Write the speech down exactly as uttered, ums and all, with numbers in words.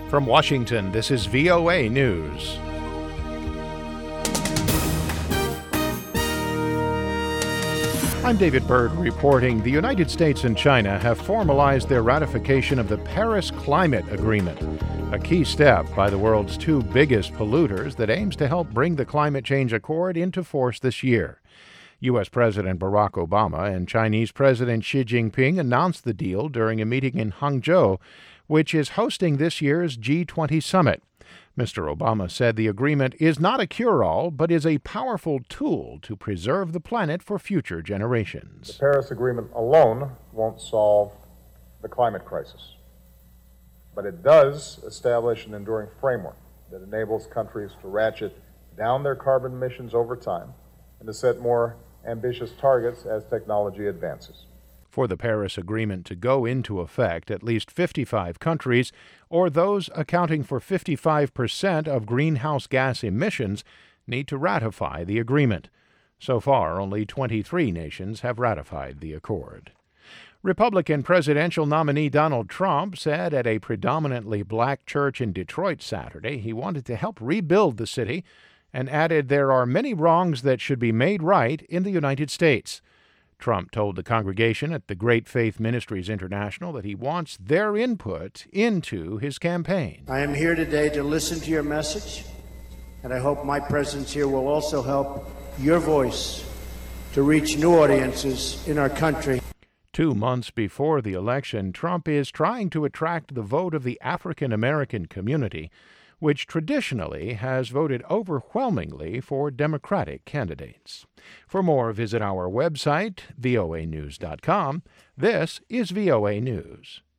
From Washington, this is V O A News. I'm David Byrd reporting the United States and China have formalized their ratification of the Paris Climate Agreement, a key step by the world's two biggest polluters that aims to help bring the climate change accord into force this year. U S. President Barack Obama and Chinese President Xi Jinping announced the deal during a meeting in Hangzhou, which is hosting this year's G twenty summit. Mister Obama said the agreement is not a cure-all, but is a powerful tool to preserve the planet for future generations. The Paris Agreement alone won't solve the climate crisis, but it does establish an enduring framework that enables countries to ratchet down their carbon emissions over time and to set more ambitious targets as technology advances. For the Paris Agreement to go into effect, at least fifty-five countries, or those accounting for fifty-five percent of greenhouse gas emissions, need to ratify the agreement. So far, only twenty-three nations have ratified the accord. Republican presidential nominee Donald Trump said at a predominantly black church in Detroit Saturday he wanted to help rebuild the city, and added there are many wrongs that should be made right in the United States. Trump told the congregation at the Great Faith Ministries International that he wants their input into his campaign. I am here today to listen to your message, and I hope my presence here will also help your voice to reach new audiences in our country. Two months before the election, Trump is trying to attract the vote of the African American community, which traditionally has voted overwhelmingly for Democratic candidates. For more, visit our website, V O A news dot com. This is V O A News.